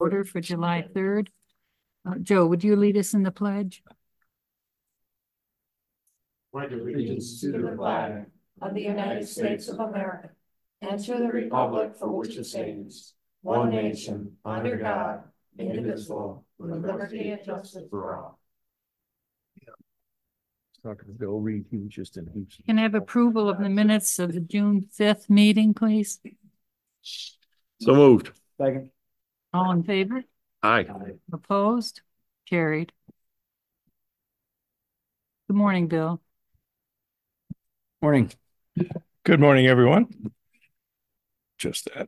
order for July 3rd. Joe, would you lead us in the pledge? Pledge allegiance to the flag of the United States of America and to the republic for which it stands, one nation, under God, indivisible, with liberty and justice for all. Talking to Bill Reed, he was just in Houston. Can I have approval of the minutes of the June 5th meeting, please? So moved. Second. All in favor? Aye. Opposed? Carried. Good morning, Bill. Morning. Good morning, everyone. Just that.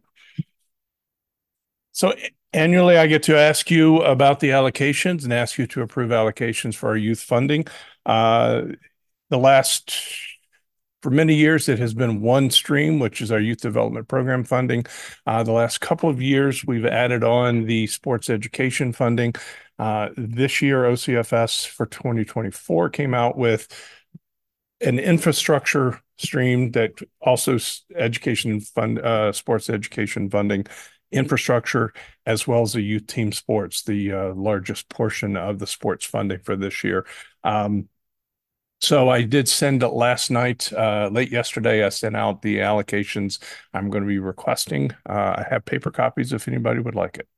So annually, I get to ask you about the allocations and ask you to approve allocations for our youth funding. For many years, it has been one stream, which is our youth development program funding. The last couple of years, we've added on the sports education funding. This year, OCFS for 2024 came out with an infrastructure stream that also education fund, sports education funding, infrastructure, as well as the youth team sports, the largest portion of the sports funding for this year. So I did send it last night, late yesterday. I sent out the allocations I'm going to be requesting. I have paper copies if anybody would like it.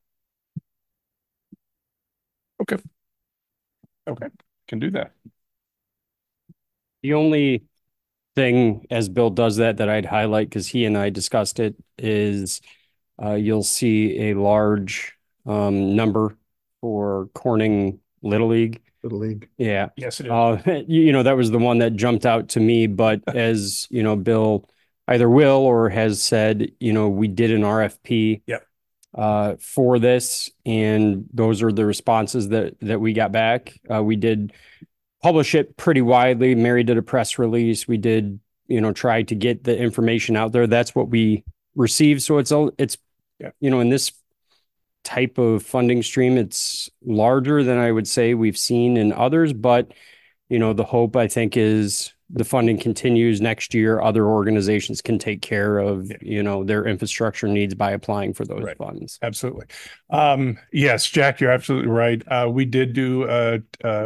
Okay, can do that. The only thing, as Bill does that I'd highlight, because he and I discussed it, is you'll see a large number for Corning Little League. Little League. Yeah. Yes, it is. That was the one that jumped out to me. But as Bill either will or has said, we did an RFP for this, and those are the responses that we got back. We did publish it pretty widely. Mary did a press release. We did, try to get the information out there. That's what we received. So it's in this type of funding stream, it's larger than I would say we've seen in others, but the hope, I think, is the funding continues next year. Other organizations can take care of their infrastructure needs by applying for those funds. Absolutely. Yes, Jack, you're absolutely right. We did do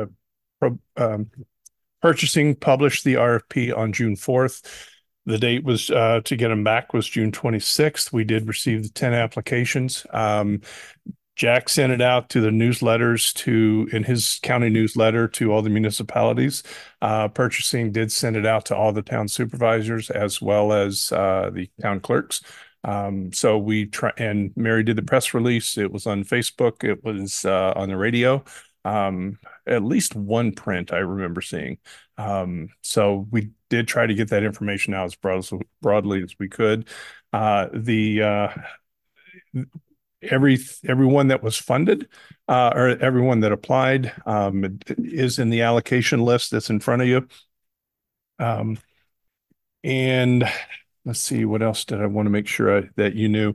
purchasing, published the RFP on June 4th. The date was to get them back was June 26th. We did receive the 10 applications. Jack sent it out to the newsletters in his county newsletter to all the municipalities. Purchasing did send it out to all the town supervisors as well as the town clerks. So and Mary did the press release. It was on Facebook. It was on the radio. At least one print I remember seeing. So we did try to get that information out as broadly as we could. Everyone that was funded or everyone that applied is in the allocation list that's in front of you. And let's see, what else did I want to make sure that you knew?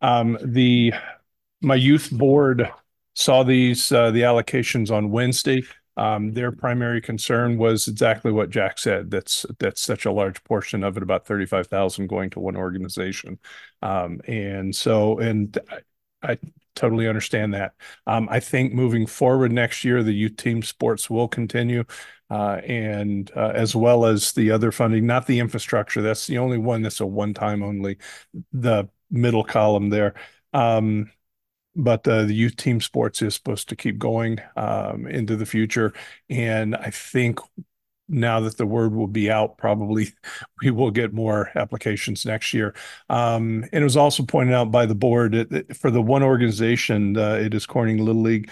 My youth board saw the allocations on Wednesday. Their primary concern was exactly what Jack said. That's such a large portion of it, about 35,000 going to one organization. And I totally understand that. I think moving forward next year, the youth team sports will continue, and as well as the other funding, not the infrastructure. That's the only one that's a one-time only, the middle column there. But the youth team sports is supposed to keep going into the future. And I think now that the word will be out, probably we will get more applications next year. And it was also pointed out by the board for the one organization, it is Corning Little League.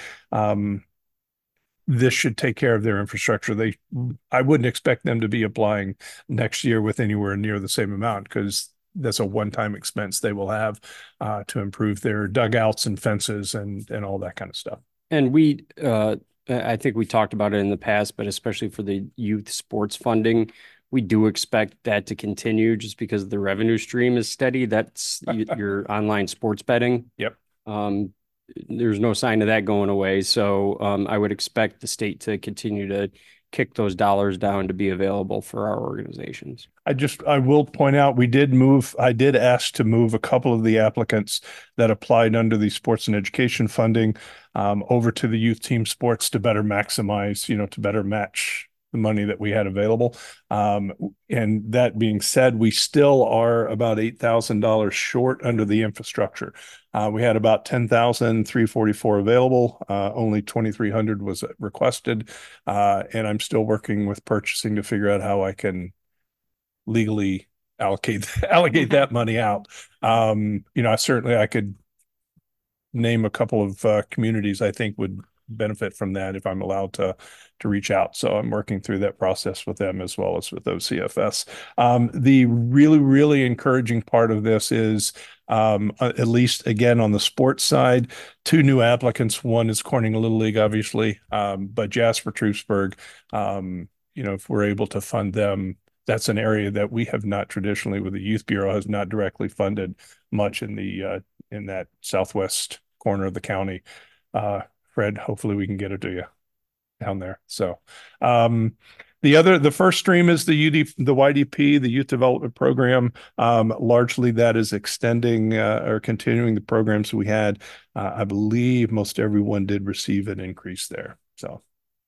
This should take care of their infrastructure. I wouldn't expect them to be applying next year with anywhere near the same amount, because that's a one-time expense they will have to improve their dugouts and fences and all that kind of stuff. And I think we talked about it in the past, but especially for the youth sports funding, we do expect that to continue just because the revenue stream is steady. That's your online sports betting. Yep. There's no sign of that going away. So I would expect the state to continue to kick those dollars down to be available for our organizations. I will point out, I did ask to move a couple of the applicants that applied under the sports and education funding over to the youth team sports to better maximize, to better match the money that we had available. And that being said, we still are about $8,000 short under the infrastructure. We had about 10,344 available. Only 2,300 was requested. And I'm still working with purchasing to figure out how I can legally allocate that money out. I could name a couple of communities I think would benefit from that if I'm allowed to reach out. So I'm working through that process with them as well as with OCFS. The really, really encouraging part of this is at least again on the sports side, 2 new applicants. One is Corning Little League, obviously, but Jasper Troopsburg, if we're able to fund them, that's an area that we have not traditionally, with the Youth Bureau, has not directly funded much in that southwest corner of the county. Fred, hopefully we can get it to you down there. So the first stream is the YDP, the Youth Development Program. Largely that is extending or continuing the programs we had. I believe most everyone did receive an increase there. So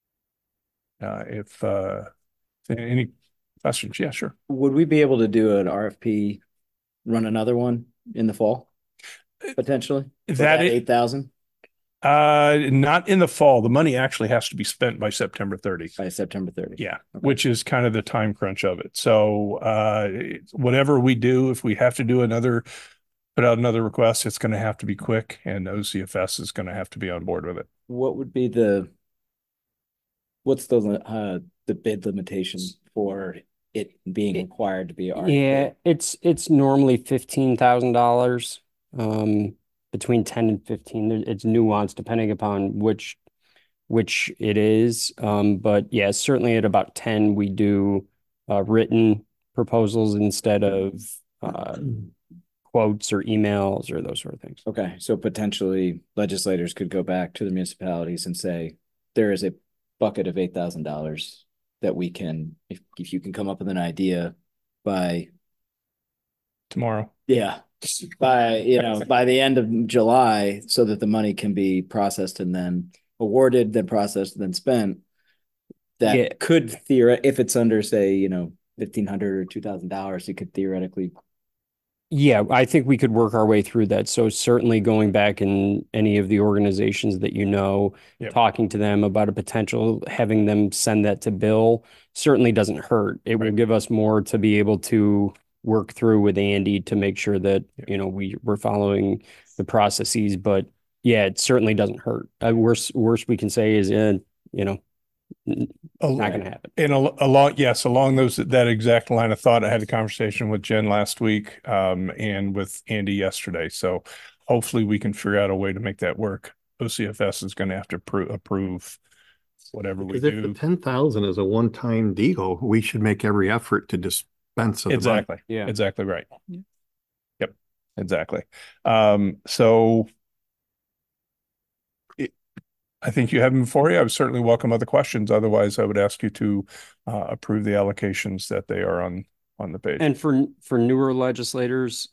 if any questions, yeah, sure. Would we be able to do an RFP, run another one in the fall, potentially? That 8,000 not in the fall. The money actually has to be spent by September 30. by September 30th. Yeah, Okay. which is kind of the time crunch of it. So whatever we do, if we have to put out another request, it's going to have to be quick, and OCFS is going to have to be on board with it. What would be what's the bid limitation for it being required to be RFP? Yeah, it's normally $15,000, between 10 and 15. It's nuanced depending upon which it is. But yeah, certainly at about 10, we do written proposals instead of quotes or emails or those sort of things. Okay, so potentially legislators could go back to the municipalities and say, there is a bucket of $8,000 that we can, if you can come up with an idea by Tomorrow. by the end of July, so that the money can be processed and then awarded, then processed, then spent. That could if it's under, say, $1,500 or $2,000, it could theoretically. Yeah, I think we could work our way through that. So certainly going back in any of the organizations that Yep. talking to them about a potential, having them send that to Bill certainly doesn't hurt. It will give us more to be able to work through with Andy to make sure that, Yep. we're following the processes. But yeah, it certainly doesn't hurt. Worst we can say is, not going to happen. And along that exact line of thought, I had a conversation with Jen last week, and with Andy yesterday. So hopefully we can figure out a way to make that work. OCFS is going to have to approve whatever we Because if the do. 10,000 is a one-time deal, we should make every effort to dispense of the money. Exactly. Yeah. Exactly right. Yeah. Yep. Exactly. So I think you have them before you. I would certainly welcome other questions. Otherwise, I would ask you to approve the allocations that they are on the page. And for newer legislators,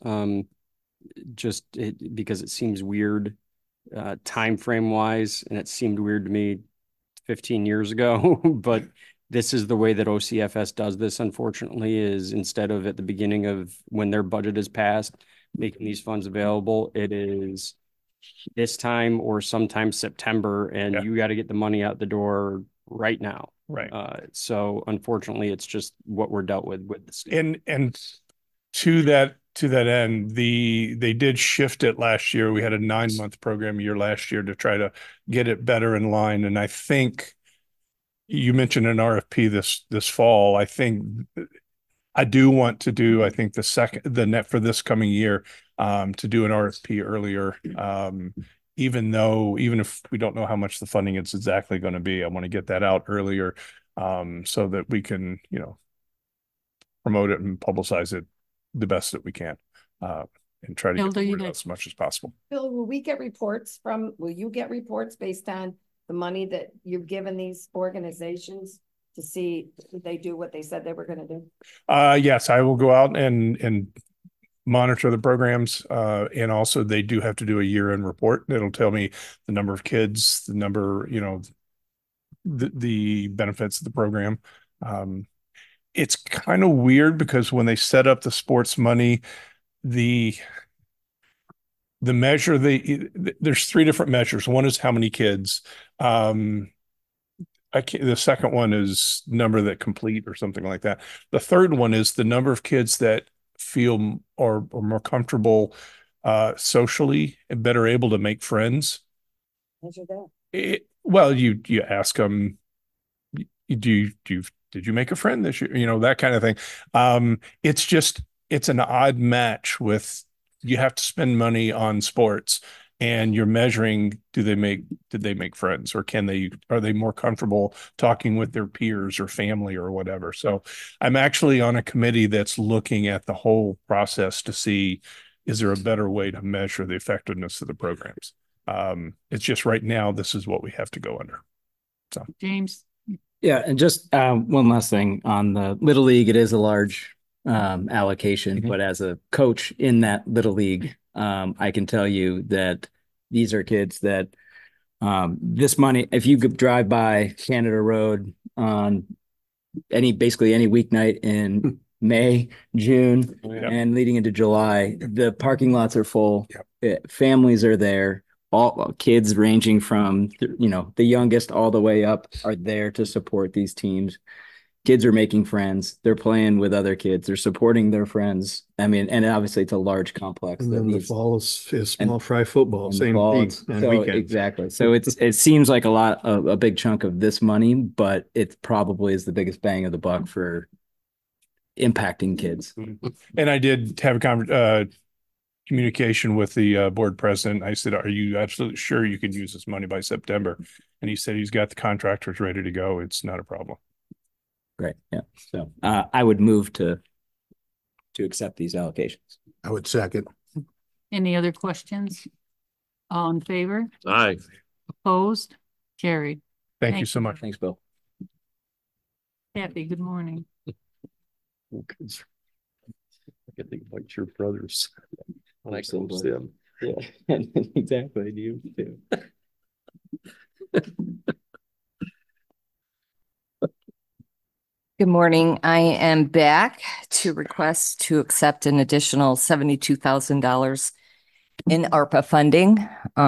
because it seems weird, time frame wise, and it seemed weird to me 15 years ago, but this is the way that OCFS does this, unfortunately, is instead of at the beginning of when their budget is passed, making these funds available, it is this time or sometime September, and you got to get the money out the door right now. Right. So unfortunately, it's just what we're dealt with the state. And to that end, they did shift it last year. We had a 9-month program year last year to try to get it better in line. And I think you mentioned an RFP this fall. I think I do want to do, the net for this coming year, to do an RFP earlier. Even if we don't know how much the funding is exactly going to be, I want to get that out earlier, so that we can, promote it and publicize it the best that we can, and try to Bill, get the do you word out guys- as much as possible. Bill, will you get reports based on the money that you've given these organizations? to see if they do what they said they were gonna do? Yes, I will go out and monitor the programs. And also they do have to do a year-end report. It'll tell me the number of kids, the number, the benefits of the program. It's kind of weird because when they set up the sports money, the measure there's three different measures. One is how many kids. The second one is number that complete or something like that. The third one is the number of kids that feel or more comfortable socially and better able to make friends. Measure that. Well, you ask them, did you make a friend this year? That kind of thing. It's an odd match with, you have to spend money on sports and you're measuring, did they make friends, or are they more comfortable talking with their peers or family or whatever? So I'm actually on a committee that's looking at the whole process to see, is there a better way to measure the effectiveness of the programs? It's just right now, this is what we have to go under. So James? Yeah, and just one last thing on the Little League. It is a large allocation, but as a coach in that Little League, I can tell you that these are kids that this money, if you could drive by Canada Road on basically any weeknight in May, June, and leading into July, the parking lots are full. Families are there. All kids ranging from, the youngest all the way up are there to support these teams. Kids are making friends. They're playing with other kids. They're supporting their friends. I mean, and obviously it's a large complex. And then the fall is small fry football, same thing. And weekends. Exactly. So it seems like a big chunk of this money, but it probably is the biggest bang of the buck for impacting kids. And I did have a communication with the board president. I said, are you absolutely sure you can use this money by September? And he said he's got the contractors ready to go. It's not a problem. Great. Yeah. So I would move to accept these allocations. I would second. Any other questions? All in favor? Aye. Opposed? Carried. Thank you so much. Thanks, Bill. Kathy, good morning. I can think about your brothers. I coach Absolutely. them. Yeah, exactly. You too. Good morning. I am back to request to accept an additional $72,000 in ARPA funding.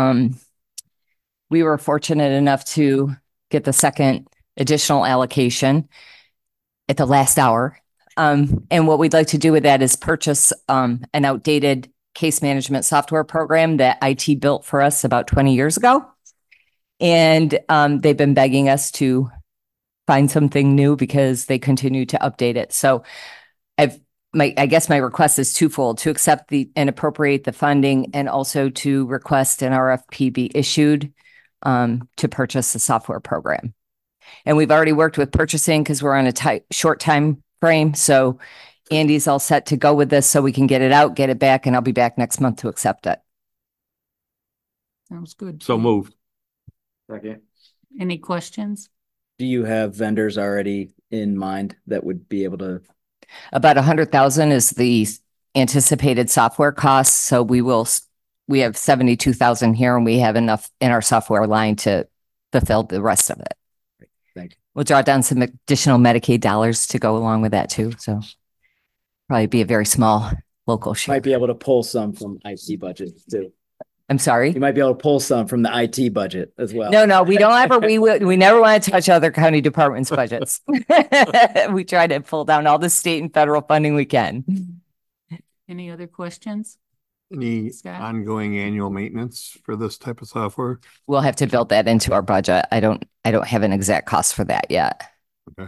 We were fortunate enough to get the second additional allocation at the last hour. And what we'd like to do with that is purchase an outdated case management software program that IT built for us about 20 years ago. And they've been begging us to find something new because they continue to update it. So I guess my request is twofold: to accept and appropriate the funding, and also to request an RFP be issued to purchase the software program. And we've already worked with purchasing because we're on a short time frame. So Andy's all set to go with this so we can get it out, get it back, and I'll be back next month to accept it. Sounds good. So moved. Okay. Any questions? Do you have vendors already in mind that would be able to? About 100,000 is the anticipated software costs. So we have 72,000 here, and we have enough in our software line to fulfill the rest of it. Thank you. We'll draw down some additional Medicaid dollars to go along with that too. So probably be a very small local share. Might be able to pull some from IT budget too. I'm sorry. You might be able to pull some from the IT budget as well. No, we don't ever, we never want to touch other county departments' budgets. We try to pull down all the state and federal funding we can. Any other questions? Any Scott? ongoing annual maintenance for this type of software? We'll have to build that into our budget. I don't have an exact cost for that yet. Okay.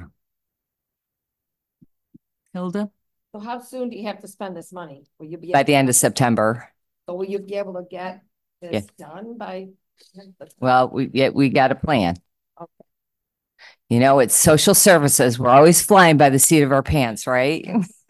Hilda? So how soon do you have to spend this money? Will you be By the end of September. So will you be able to get this done by? Well, we got a plan. Okay. It's social services. We're always flying by the seat of our pants, right?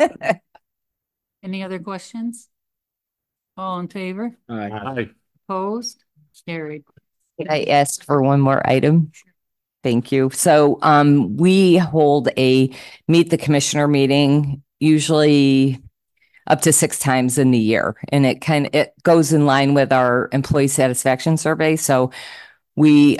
Any other questions? All in favor? All right. Aye. Opposed? Carried. Could I ask for one more item? Thank you. So we hold a Meet the Commissioner meeting usually up to 6 times in the year. And it goes in line with our employee satisfaction survey. So we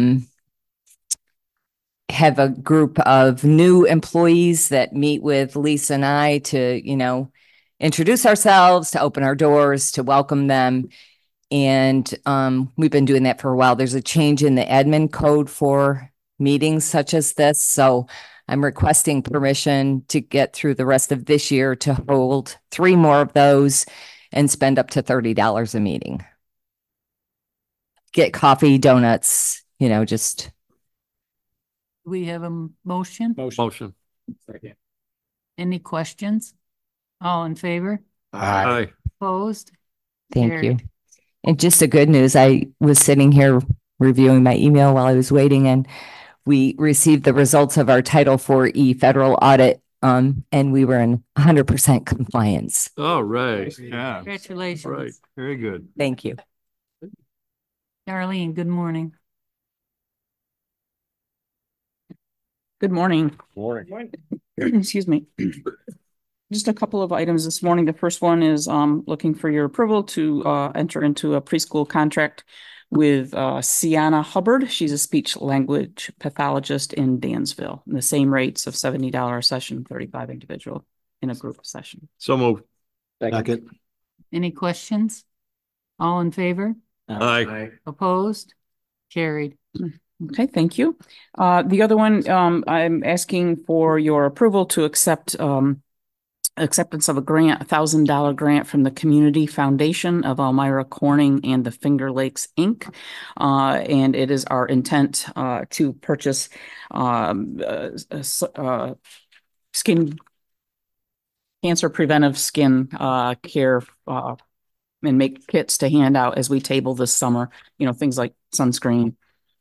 have a group of new employees that meet with Lisa and I to, introduce ourselves, to open our doors, to welcome them. And we've been doing that for a while. There's a change in the admin code for meetings such as this. So I'm requesting permission to get through the rest of this year to hold 3 more of those and spend up to $30 a meeting. Get coffee, donuts, just. We have a motion. Motion. Any questions? All in favor? Aye. Opposed? Thank you. Carried. And just a good news, I was sitting here reviewing my email while I was waiting, and we received the results of our Title IV federal audit, and we were in 100% compliance. All right. Yeah, Congratulations. Right. very good. Thank you. Darlene, good morning. Good morning. Morning. Excuse me. Just a couple of items this morning. The first one is looking for your approval to enter into a preschool contract with Sienna Hubbard. She's a speech language pathologist in Dansville. And the same rates of $70 a session, 35 individual in a group session. So moved. Second. Any questions? All in favor? Aye. Opposed? Carried. Okay, thank you. The other one, I'm asking for your approval to accept acceptance of a grant, $1,000 grant from the Community Foundation of Elmira Corning and the Finger Lakes, Inc. And it is our intent to purchase skin cancer preventive skin care and make kits to hand out as we table this summer. Things like sunscreen,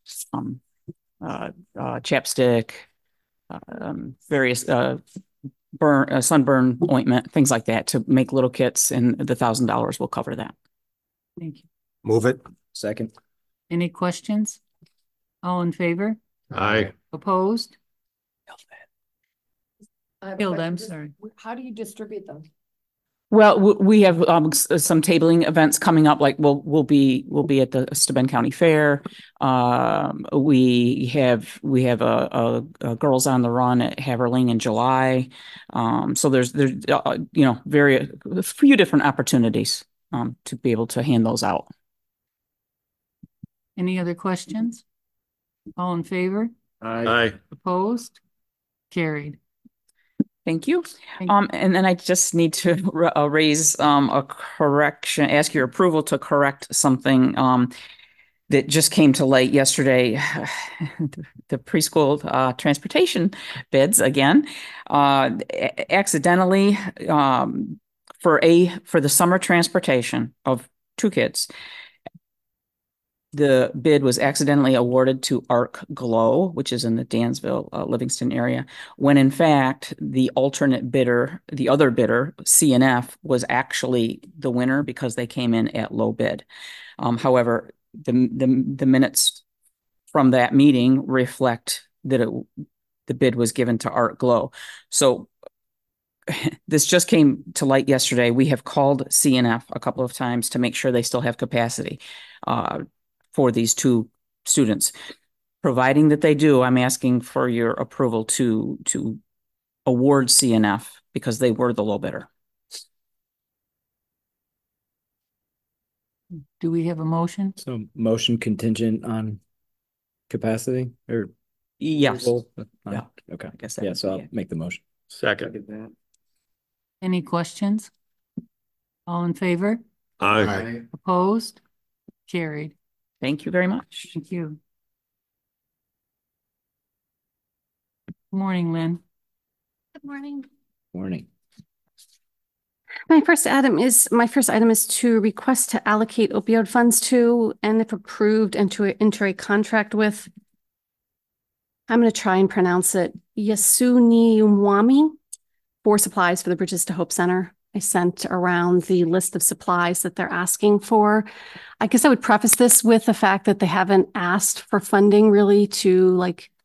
chapstick, various sunburn ointment, things like that, to make little kits, and the $1,000 will cover that. Thank you. Move it. Second. Any questions? All in favor? Aye. Opposed? Hilda, I'm Just- sorry. How do you distribute them? Well, we have some tabling events coming up. Like we'll be at the Steuben County Fair. We have a Girls on the Run at Haverling in July. So there's a few different opportunities to be able to hand those out. Any other questions? All in favor? Aye. Opposed? Carried. Thank you. Thank you. And then I just need to raise a correction, ask your approval to correct something that just came to light yesterday. The preschool transportation bids again, accidentally for the summer transportation of 2 kids. The bid was accidentally awarded to Arc Glow, which is in the Dansville, Livingston area, when in fact the alternate bidder, the other bidder, CNF, was actually the winner because they came in at low bid. However, the minutes from that meeting reflect that the bid was given to Arc Glow. So this just came to light yesterday. We have called CNF a couple of times to make sure they still have capacity for these 2 students. Providing that they do, I'm asking for your approval to award CNF because they were the low bidder. Do we have a motion? So motion contingent on capacity or? Yes. approval? Yeah. Okay. I guess that Yeah, would so be I'll it. make the motion. Second. Any questions? All in favor? Aye. Opposed? Carried. Thank you very much. Thank you. Morning, Lynn. Good morning. Morning. My first item is to request to allocate opioid funds to, and if approved, enter a contract with, I'm going to try and pronounce it, Yasuniwami, for supplies for the Bridges to Hope Center. I sent around the list of supplies that they're asking for. I guess I would preface this with the fact that they haven't asked for funding really to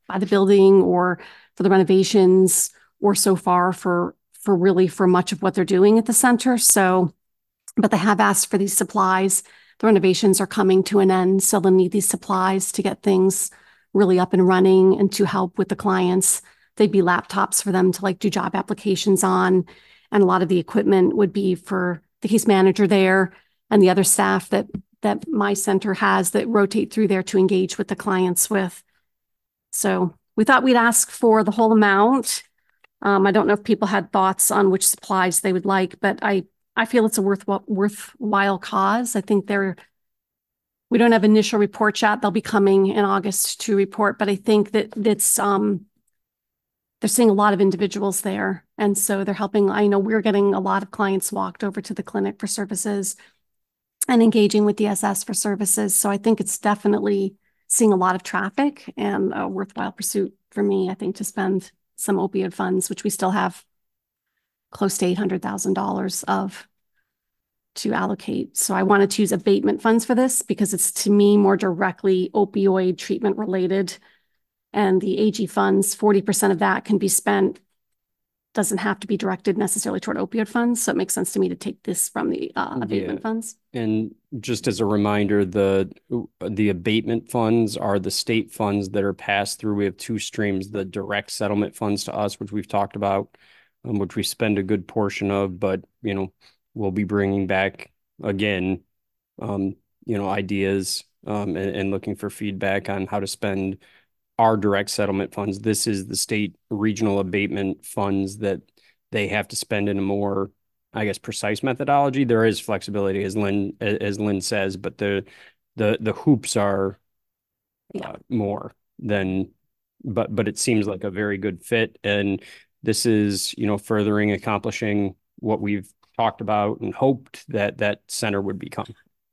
buy the building or for the renovations or so far for much of what they're doing at the center. So, but they have asked for these supplies. The renovations are coming to an end, so they'll need these supplies to get things really up and running and to help with the clients. They'd be laptops for them to like do job applications on. And a lot of the equipment would be for the case manager there and the other staff that my center has that rotate through there to engage with the clients with. So we thought we'd ask for the whole amount. I don't know if people had thoughts on which supplies they would like, but I feel it's a worthwhile cause. I think we don't have initial reports yet. They'll be coming in August to report, but I think that they're seeing a lot of individuals there. And so they're helping. I know we're getting a lot of clients walked over to the clinic for services and engaging with DSS for services. So I think it's definitely seeing a lot of traffic and a worthwhile pursuit for me, I think, to spend some opioid funds, which we still have close to $800,000 of to allocate. So I wanted to use abatement funds for this because it's, to me, more directly opioid treatment related. And the AG funds, 40% of that can be spent, doesn't have to be directed necessarily toward opioid funds. So it makes sense to me to take this from the abatement funds. And just as a reminder, the abatement funds are the state funds that are passed through. We have two streams: the direct settlement funds to us, which we've talked about, which we spend a good portion of, but we'll be bringing back again, ideas and looking for feedback on how to spend our direct settlement funds. This is the state regional abatement funds that they have to spend in a more, I guess, precise methodology. There is flexibility, as Lynn says, but the hoops are more than, but it seems like a very good fit. And this is, furthering accomplishing what we've talked about and hoped that center would become.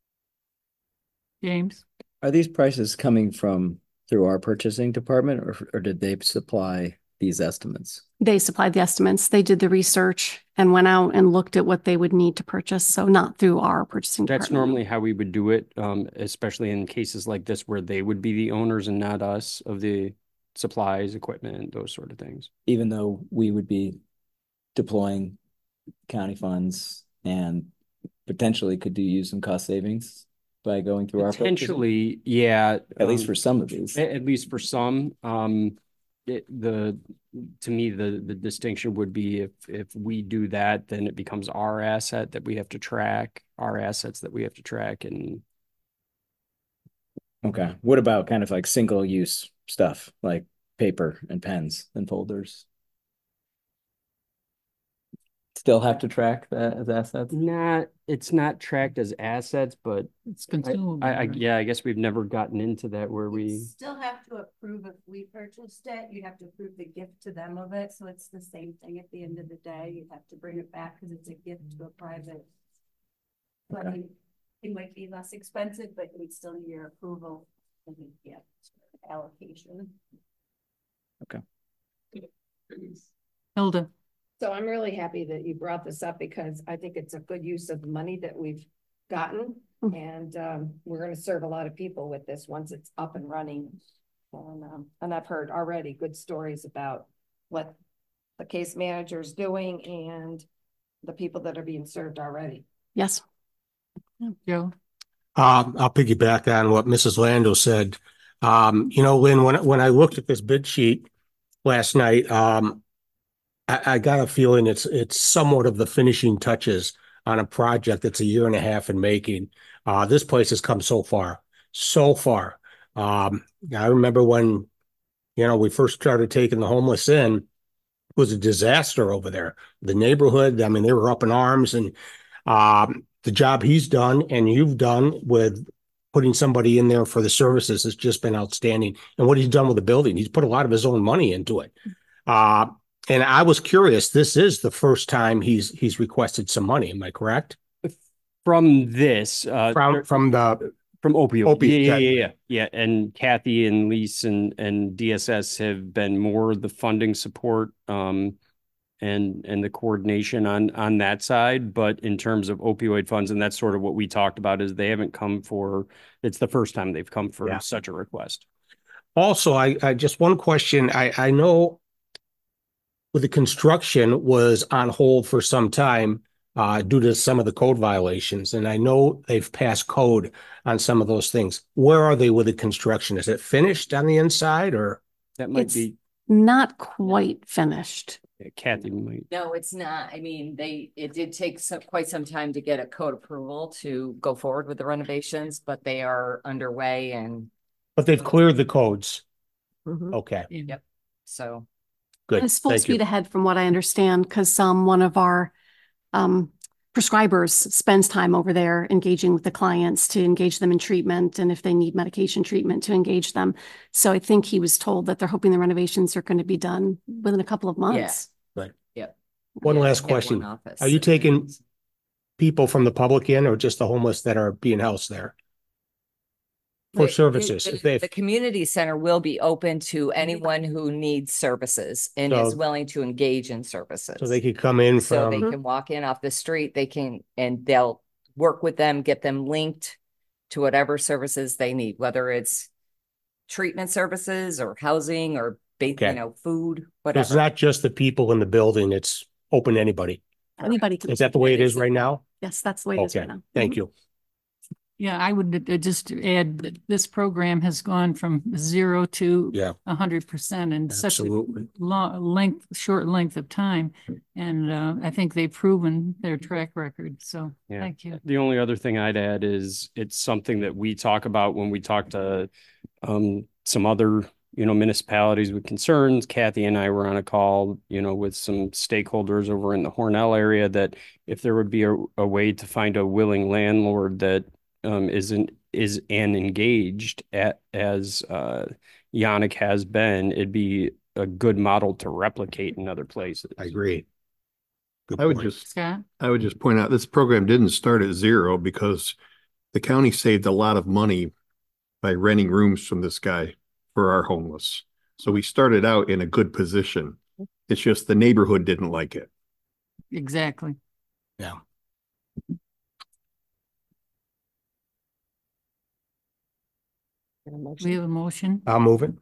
James? Are these prices coming from through our purchasing department, or did they supply these estimates? They supplied the estimates. They did the research and went out and looked at what they would need to purchase. So not through our purchasing department. That's normally how we would do it, especially in cases like this where they would be the owners and not us of the supplies, equipment, those sort of things. Even though we would be deploying county funds and potentially could use some cost savings by going through Potentially, yeah. At least for some of these. At least for some. To me, the distinction would be if we do that, then it becomes our asset that we have to track, our assets that we have to track. And okay, what about kind of like single use stuff like paper and pens and folders? Still have to track that as assets? It's not tracked as assets, but It's consumable. I guess we've never gotten into that where we still have to approve if we purchased it. You'd have to approve the gift to them of it. So it's the same thing at the end of the day. You'd have to bring it back because it's a gift to a private. But it might be less expensive, but we'd still need your approval and the allocation. Okay. Hilda? So I'm really happy that you brought this up because I think it's a good use of money that we've gotten. And we're going to serve a lot of people with this once it's up and running. And I've heard already good stories about what the case manager is doing and the people that are being served already. Yes. Joe? I'll piggyback on what Mrs. Lando said. Lynn, when I looked at this bid sheet last night, I got a feeling it's somewhat of the finishing touches on a project that's a year and a half in making. This place has come so far. I remember when, we first started taking the homeless in, it was a disaster over there. The neighborhood, they were up in arms, and the job he's done and you've done with putting somebody in there for the services has just been outstanding. And what he's done with the building, he's put a lot of his own money into it. And I was curious, this is the first time he's requested some money. Am I correct? from this From opioid. Opioid. Yeah. And Kathy and Lise and DSS have been more the funding support and the coordination on that side. But in terms of opioid funds, and that's sort of what we talked about, is they haven't come for, it's the first time they've come for such a request. Also, I just one question. I know with the construction was on hold for some time due to some of the code violations, and I know they've passed code on some of those things. Where are they with the construction? Is it finished on the inside or? That might It's be not quite finished. Kathy might. No, it's not. I mean, it did take quite some time to get a code approval to go forward with the renovations, but they are underway and But they've cleared the codes. Mhm. Okay, Yep. So good. It's full Thank speed you. ahead from what I understand, because one of our prescribers spends time over there engaging with the clients to engage them in treatment, and if they need medication treatment, to engage them. So I think he was told that they're hoping the renovations are going to be done within a couple of months. Right. Yep. One Yeah, last they have one question. office. Are you taking people from the public in or just the homeless that are being housed there? For services, if they, The community center will be open to anyone who needs services and is So- willing to engage in services. so they could come in So they from, can walk in off the street, they can, and they'll work with them, get them linked to whatever services they need, whether it's treatment services or housing or Okay. food, it's whatever. not just the people in the building, it's open to anybody. Anybody can. Is that the way it It is is. right now? Yes, that's the way it is Okay, right now. thank you. Yeah, I would just add that this program has gone from 0 to Yeah, 100% in such a absolutely. short length of time. And I think they've proven their track record. So Yeah. thank you. The only other thing I'd add is it's something that we talk about when we talk to some other, municipalities with concerns. Kathy and I were on a call, with some stakeholders over in the Hornell area, that if there would be a way to find a willing landlord that is engaged as Yannick has been, it'd be a good model to replicate in other places. I agree. Good I would point. just, Scott? I would just point out this program didn't start at zero because the county saved a lot of money by renting rooms from this guy for our homeless. So we started out in a good position. It's just the neighborhood didn't like it. Exactly. Yeah. We have a motion. I'll move it.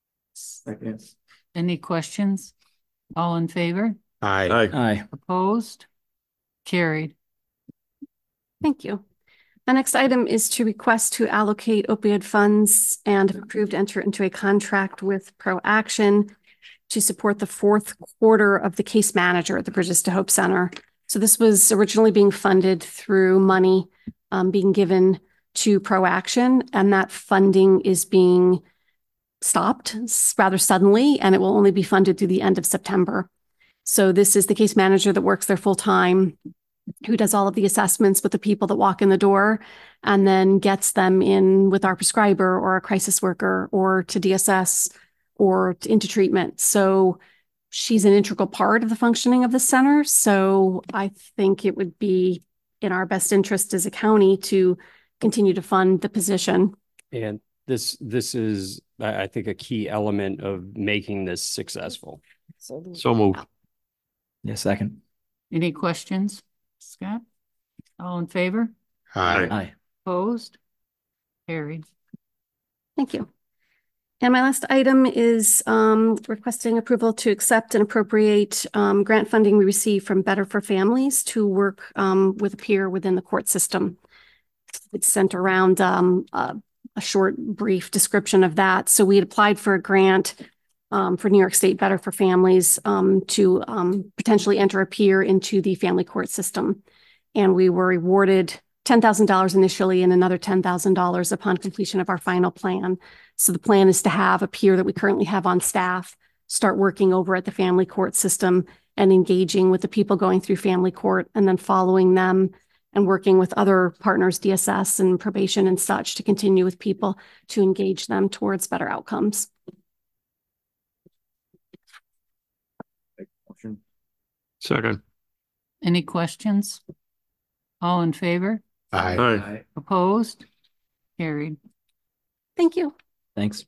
Any questions? All in favor? Aye. Aye. Opposed? Carried. Thank you. The next item is to request to allocate opioid funds and if approved, enter into a contract with ProAction to support the fourth quarter of the case manager at the Bridges to Hope Center. So this was originally being funded through money being given to ProAction, and that funding is being stopped rather suddenly, and it will only be funded through the end of September. So this is the case manager that works there full time, who does all of the assessments with the people that walk in the door and then gets them in with our prescriber or a crisis worker or to DSS or into treatment. So she's an integral part of the functioning of the center. So I think it would be in our best interest as a county to continue to fund the position. And this is, I think, a key element of making this successful. So moved. Yeah, second. Any questions? Scott? All in favor? Aye. Aye. Opposed? Carried. Thank you. And my last item is requesting approval to accept and appropriate grant funding we received from Better for Families to work with a peer within the court system. It's sent around a short, brief description of that. So we had applied for a grant for New York State Better for Families to potentially enter a peer into the family court system. And we were awarded $10,000 initially and another $10,000 upon completion of our final plan. So the plan is to have a peer that we currently have on staff start working over at the family court system and engaging with the people going through family court and then following them and working with other partners, DSS and probation and such, to continue with people to engage them towards better outcomes. Second. Any questions? All in favor? Aye. Aye. Opposed? Carried. Thank you. Thanks.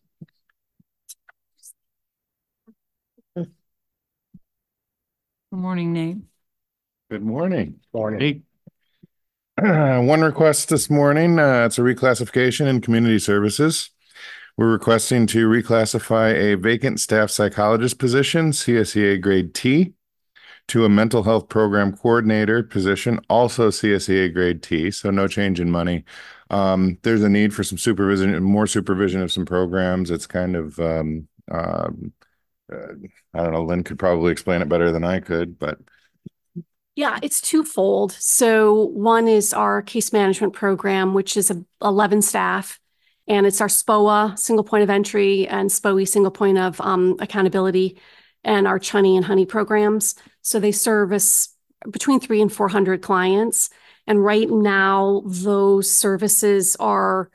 Good morning, Nate. Good morning. Morning. Hey, One request this morning, it's a reclassification in community services. We're requesting to reclassify a vacant staff psychologist position, CSEA grade T, to a mental health program coordinator position, also CSEA grade T, so no change in money. There's a need for some supervision, more supervision of some programs. It's kind of, I don't know, Lynn could probably explain it better than I could, but. Yeah, it's twofold. So one is our case management program, which is 11 staff, and it's our SPOA, single point of entry, and SPOE, single point of accountability, and our Chunny and Honey programs. So they service between 300 and 400 clients. And right now, those systems are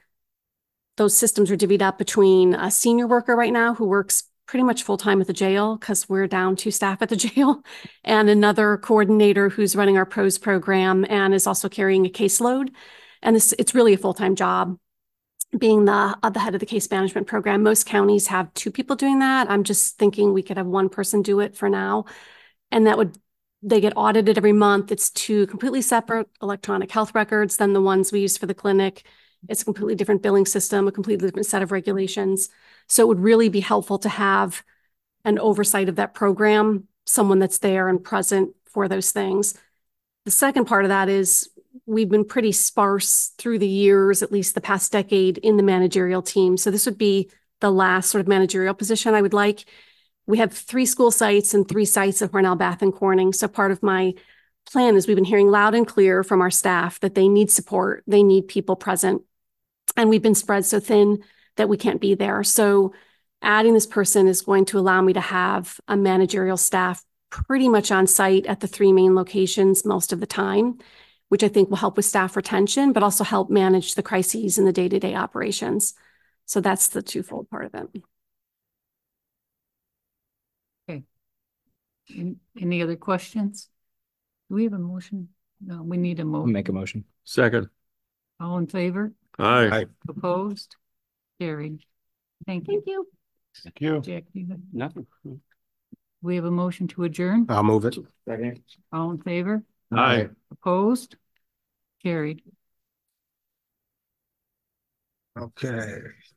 divvied up between a senior worker right now who works pretty much full-time at the jail because we're down 2 staff at the jail, and another coordinator who's running our PROS program and is also carrying a caseload. And it's really a full-time job being the head of the case management program. Most counties have 2 people doing that. I'm just thinking we could have 1 person do it for now. And they get audited every month. It's 2 completely separate electronic health records than the ones we use for the clinic. It's a completely different billing system, a completely different set of regulations. So it would really be helpful to have an oversight of that program, someone that's there and present for those things. The second part of that is we've been pretty sparse through the years, at least the past decade, in the managerial team. So this would be the last sort of managerial position I would like. We have 3 school sites and 3 sites at Hornell, Bath, and Corning. So part of my plan is we've been hearing loud and clear from our staff that they need support, they need people present. And we've been spread so thin that we can't be there. So adding this person is going to allow me to have a managerial staff pretty much on site at the 3 main locations most of the time, which I think will help with staff retention, but also help manage the crises and the day-to-day operations. So that's the twofold part of it. Okay. Any other questions? Do we have a motion? No, we need a motion. Make a motion. Second. All in favor? Aye. Opposed? Carried. Thank you. Thank you. Jack, Nothing. we have a motion to adjourn. I'll move it. All in favor? Aye. Opposed? Carried. Okay.